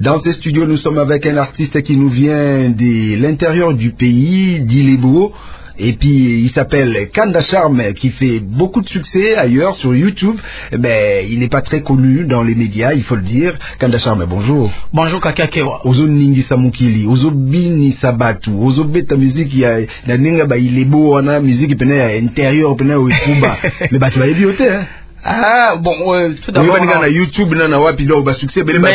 Dans ces studios, nous sommes avec un artiste qui nous vient de l'intérieur du pays, d'Ilebo. Et puis il s'appelle Kanda Charme, qui fait beaucoup de succès ailleurs sur YouTube. Mais il n'est pas très connu dans les médias, il faut le dire. Kanda Charme, bonjour. Bonjour Kakakewa. Ozo ningi samukili, ozo bini sabatu, ozo beta musique ya ninga ba Ilebo wana musique pena ya intérieur pena o Kuba. Mais ba tu vas bioté hein. Ah bon, tout d'abord na YouTube na wapi do ba succès bele ba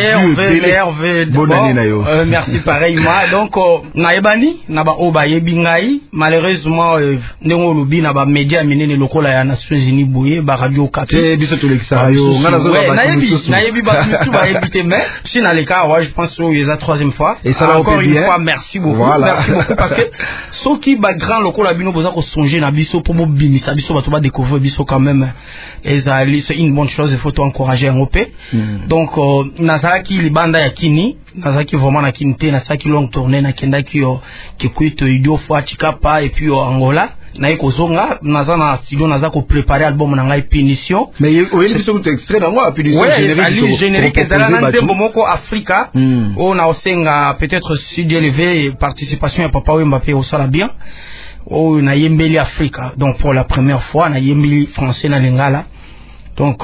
bonne année na yo. Merci pareillement. Donc na ebani na ba oba yebi ngai malheureusement ndenge lobi na ba média minene lokola ya Nations Unies boye ba radio Okapi. Biso to l'extra yo ngana zo ba na yebi ba tout ba éviter mais si na les cas je pense que c'est la troisième fois. Et ça encore une fois merci beaucoup. Voilà. Merci beaucoup parce que ceux qui ba grand lokola bino boza ko songer na biso pour bimisa biso ba to ba découvrir biso quand même. C'est une bonne chose, il faut encourager un OP. Donc, Nazaki, les bandes à Kini, Nazaki vraiment na Kinté, Nazaki longue tournée, na Kenda qui quitte Idio fois Chikapa et puis Angola. Na Zonga, Nazana studio, Nazako préparé album Nangai Punition. Mais il y a un extrait dans moi, Punition générique, Zalanande Momoko Africa, on a aussi peut-être studio élevé, participation à Papa Mbappé au Salabien. Oh, na Yembeli Africa. Donc, pour la première fois, na Yembeli français na Lingala. Donc,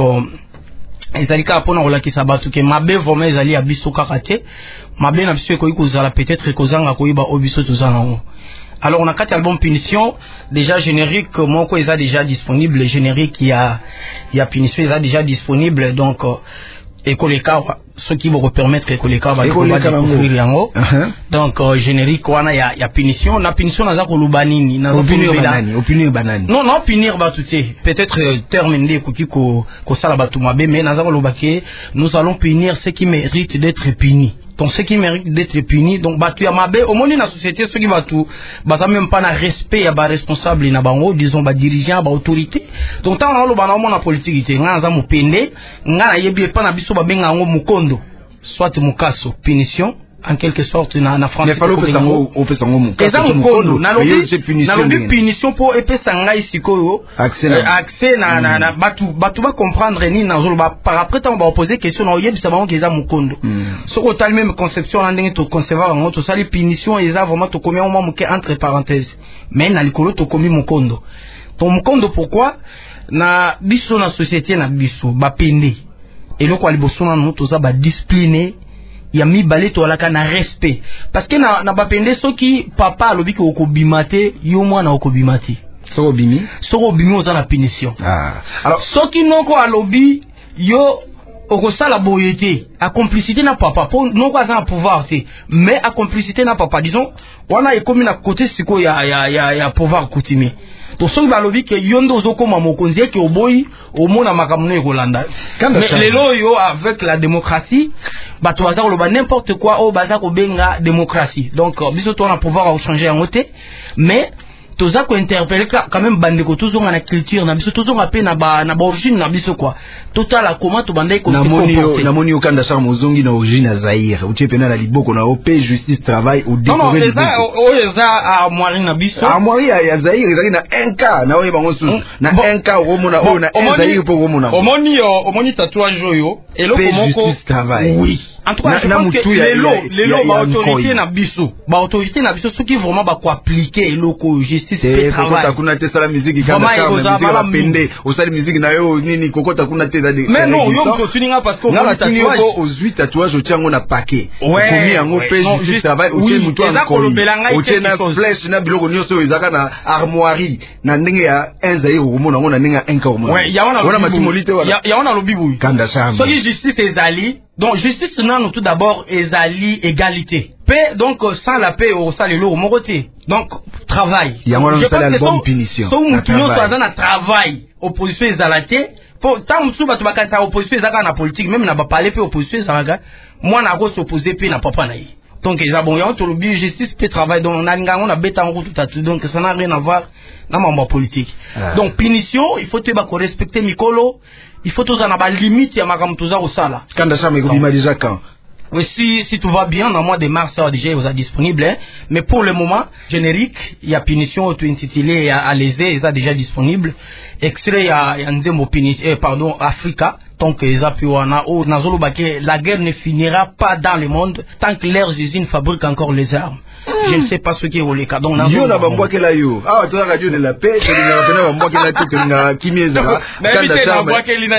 ezalika apona olakisa batu ke mabe vraiment ezali abiso kakate. Mabe na biso ko ikozala peut-être kozanga ko iba obiso tozanga. Alors, on a 4 albums Punition. Déjà, générique, moko est déjà disponible. Le générique, il y a Punition, est déjà disponible. Donc, Ekoleka, ce qui vous permettre Ekoleka va découvrir yango. Donc, générique, il y a Punition. La Punition, n'a pas lubanini. Opinir banani. Non, punir batouté. Peut-être, terminer, ko sala batumabe, mais n'a pas lubake. Nous allons punir ceux qui méritent d'être punis. Donc, ceux qui méritent d'être punis, donc, batu yamabe, au moins, dans la société, ceux qui batu, ça même pas na respect, y'a ba responsable, na bango, disons, ba dirigeant, ba autorité. Donc, tant on a la politique, nga za mupende, nga na yebi pas na biso ba benga ngo mukondo, soit mukaso, punition, en quelque sorte, na France. Mais fallait on fait sango mukaso. Eza mukondo, na lobi punition pour epé sanga isiko, accès na batu ba comprendre ni na zolo ba par après on va poser question na yebi sabango keza mukondo. Ce qu'on a même conception na ndenge to concevoir ngo to sali punition eza vraiment to combien au moins entre parenthèses. Mais na likolo to komi mukondo. Ton mukondo pourquoi na biso na société na biso ba pende. Et loko aliboso na to za ba discipliné. Il y a mis balé to alaka na respect parce que na bapende soki papa alobi ko okobimate yo mwana okobimate soko bimi oza na punition. Alors soki noko alobi yo okosala boyete a complicité na papa pour noko aza na pouvoir te mais a complicité na papa disons wana ekomi na côté siko ya pouvoir coutumier. To soki balobi ke yondo ozokoma mokonzi eke oboyi omona makambo ekolanda. Mais lelo yo avec la démocratie bato baza koloba n'importe quoi o baza ko benga démocratie. Donc biso to na pouvoir changer en côté mais toza ko interpeller quand même bandeko tozonga na culture na biso tozonga pe na ba origine na biso quoi. Total comment to bandai ko comporter. Na moni Kanda Charme ozongi na origine ya Zaïre. Utie pena na liboko na OP justice travail au découvrir. Non, eza a moiri na biso. A moiri ya Zaïre ezali na 1K na oye bango susu. Na 1K omona o na Zaïre po omona. Omoni tatouage yo eloko moko. Justice travail. Oui. En tout cas, je pense que les autorités na biso, autorité na biso, ceux qui vraiment ba ko appliquer eloko justice pe travail. Kuna te sala musique Kanda Charme musique ba pende, o sala musique na yo nini kokota kuna te. Mais non, yo continue parce que on a tatouage aux 8 tatouages au tiango na paquet. Komi yango pe justice travail au tien muto en koi. Au tien na flèche na biloko nyonso ezaka na armoirie na ndenge ya enzaïre omona ngona ndenge 1K omona. Ouais, ya wana matimolite wala. Ya wana lobibu. Kanda Charme. So justice ezali. Donc justice non tout d'abord ezali égalité. Paix donc sans la paix au salelo au moroté. Donc travail. Je pense que bonne punition. So mutunyo so na travail opposition ezalate. Pour tant mutu batu bakasa opposition ezaka na politique même na ba parler pe opposition ezalaka. Moi na ko s'opposer pe na papa na yi. Donc il y a bon ya to lobi justice pe travail donc na ngango na beta ngo tout à tout donc ça n'a rien à voir na mambo politique. Donc punition il faut te ba ko respecter mikolo. Il faut tous en avoir limite ya makambo toza osala. Kanda Charme ekobima déjà quand? Oui, si tout va bien, dans le mois de mars, ça déjà vous a disponible. Hein. Mais pour le moment, générique, il y a punition auto-intitulé à l'ESE, il est déjà disponible. Extrait, il y a Nzembo punition, pardon, Africa. tant que la guerre ne finira pas dans le monde tant que leurs usines fabriquent encore les armes. Je ne sais pas ce qui est au cas. Donc, yo na bambwa ke la yo. Ah, toi radio de la paix, tu n'as pas bambwa ke la tête nga kimieza. Kanda Charme.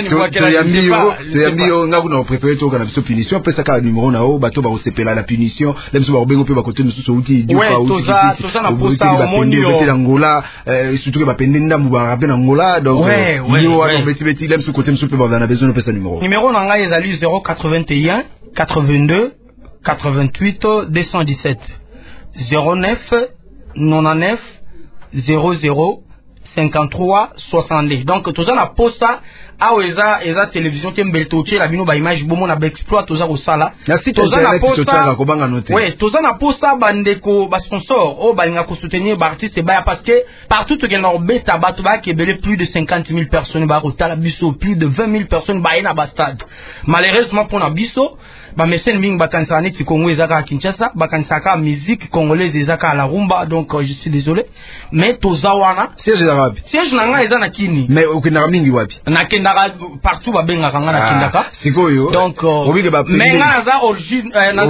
Tu yambi yo nga kuna préféré to kana biso punition, pesa ka numéro na o bato ba osepela la punition, les biso ba obengo pe ba côté mususu uti dio pa uti. Toza na posa au monde yo. Beti Angola, surtout que ba pende ndambu ba rapper Angola, donc yo wa beti les biso côté mususu pe ba na besoin de pesa numéro. Numéro na nga ezali 081 82 88 217. 09 99 00 53 62. Donc tout ça na posta eza télévision qui mbeltoche la bino ba image bomo na exploit tout ça au sala. Tout ça na posta ko banga noter. Oui, tout ça na posta bandeko ba sponsor o ba nga ko soutenir ba artiste ba parce que partout que na beta bato ba ke belé plus de 50 000 personnes ba rotala biso, plus de 20 000 personnes ba na ba stade. Malheureusement pour na biso ba mesen ming bakanisa neti Congo ezaka Kinshasa, bakanisa ka musique congolaise ezaka la rumba, donc je suis désolé, mais tozawana siège arabe. Siège nanga eza na kini. Mais okina mingi wapi? Na kendaka partout ba benga kanga na kendaka. Sikoyo. Donc mais naza origine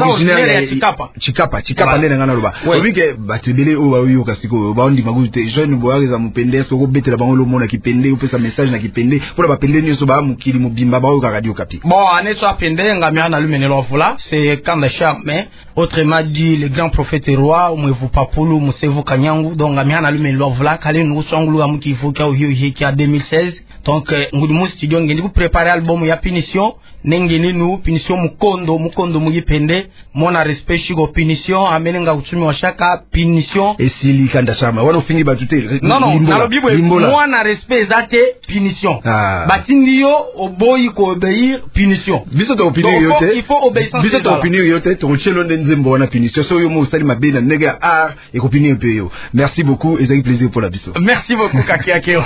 ya Chikapa. Chikapa nde ngana loba. Obike batebele o ba yo kasiko ba ondi magute jeune boyaka za mupende so ko betela bango lo mona kipende opesa message na kipende pour ba pende nyoso ba mukili mubimba ba o ka radio kapi. Bon aneso apende ngami ana lumenelo voilà, c'est Kanda Charme, mais autrement dit le grand prophète roi umwevu papulu musevu kanyangu donc ngami ana lumenelo voilà kale nous songlu amuki voka ohi ki a 2016. Donc ngudu studio ngendi ku préparer album ya Punition nengeni nu Punition mukondo muyipende mona respect shigo Punition amenenga uchumi wa shaka Punition et sili Kanda Charme wana ufingi batute non nalobibwe mona respect zate Punition batindi yo oboyi ko obéir Punition biso to opinion yote il faut obéissance biso to opinion yote to chelo nzembo wana Punition so yo mo usali mabena nega art et opinion pe yo. Merci beaucoup et c'est un plaisir pour la biso. Merci beaucoup Kakiakeo.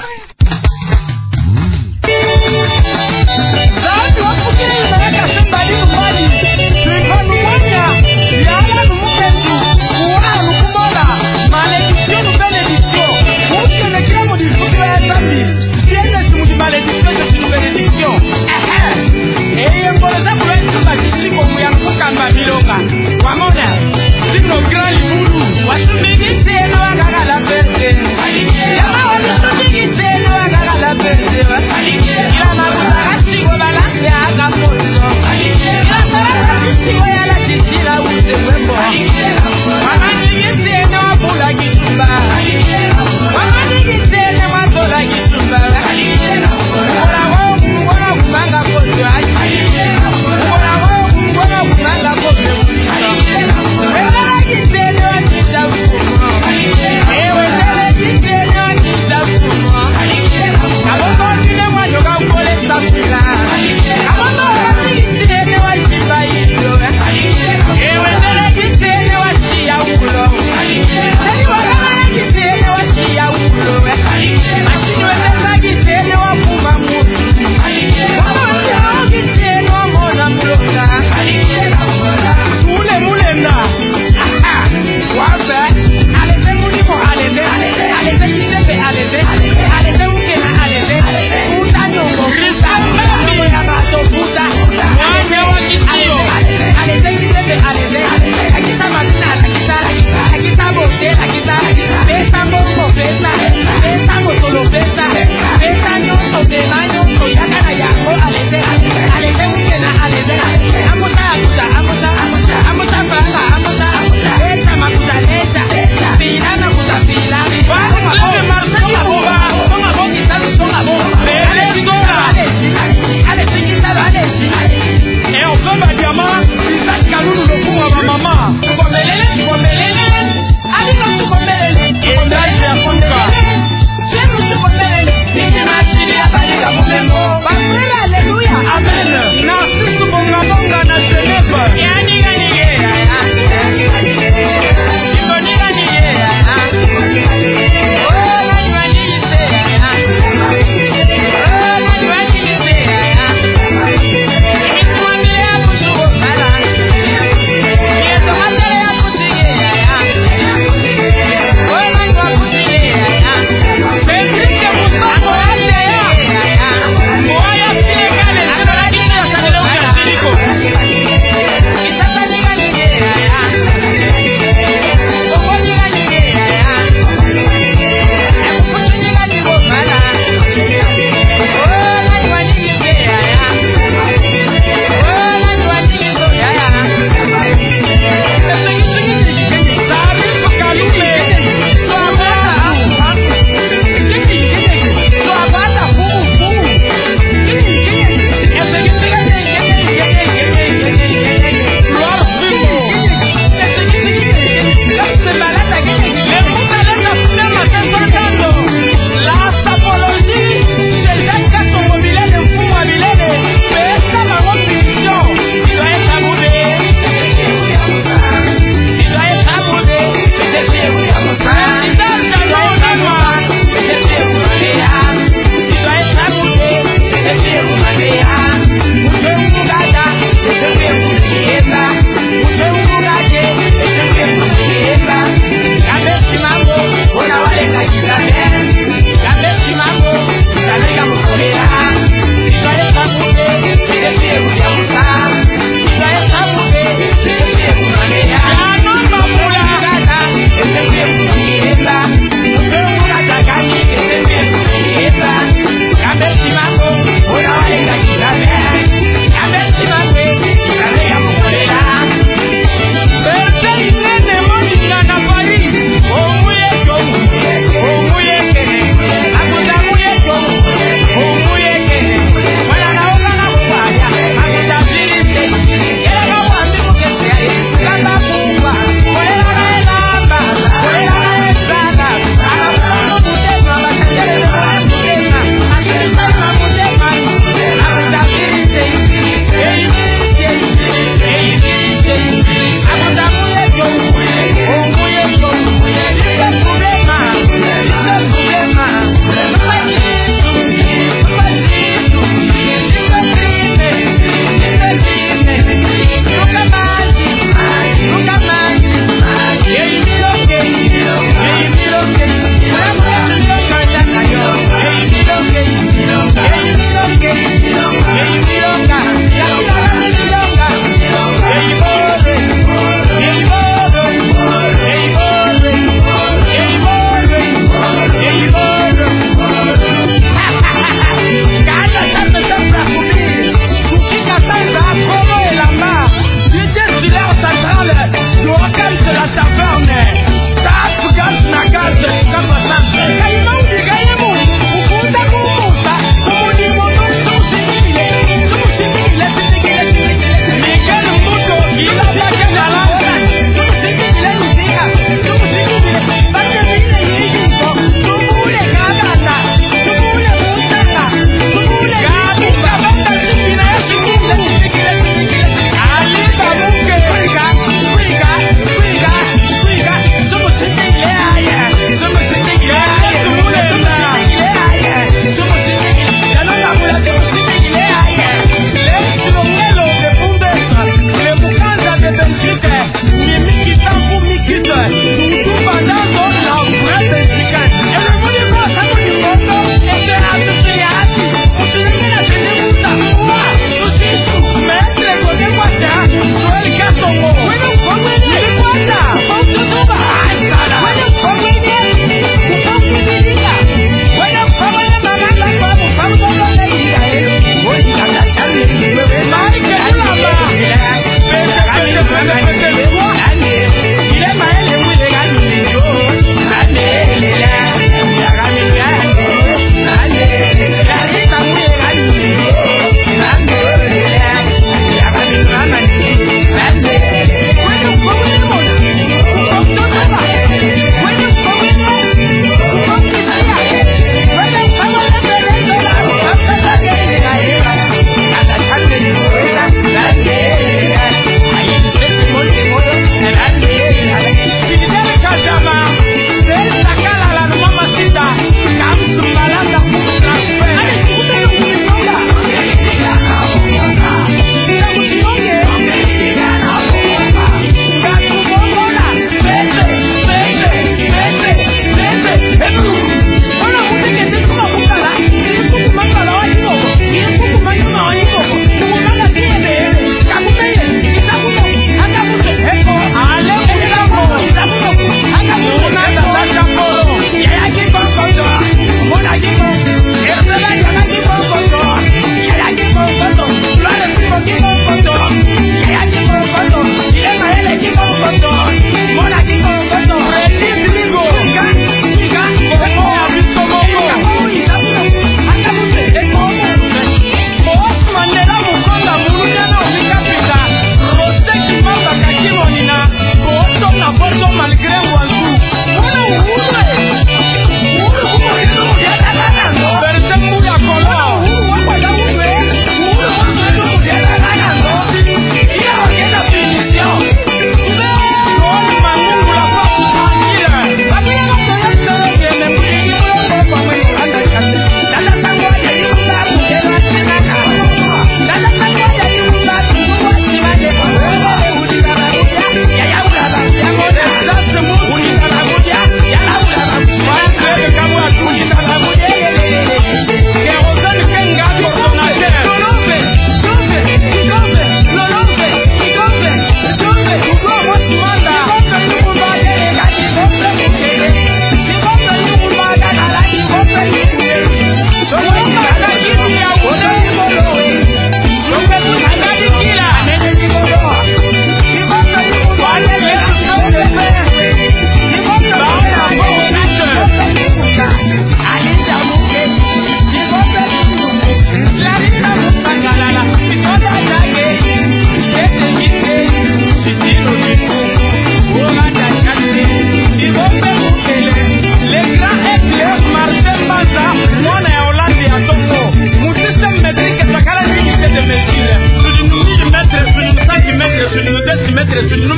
Alikia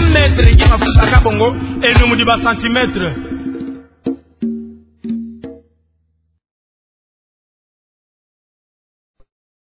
mètre qui m'a fait à Kabongo et nous me dit bas centimètres.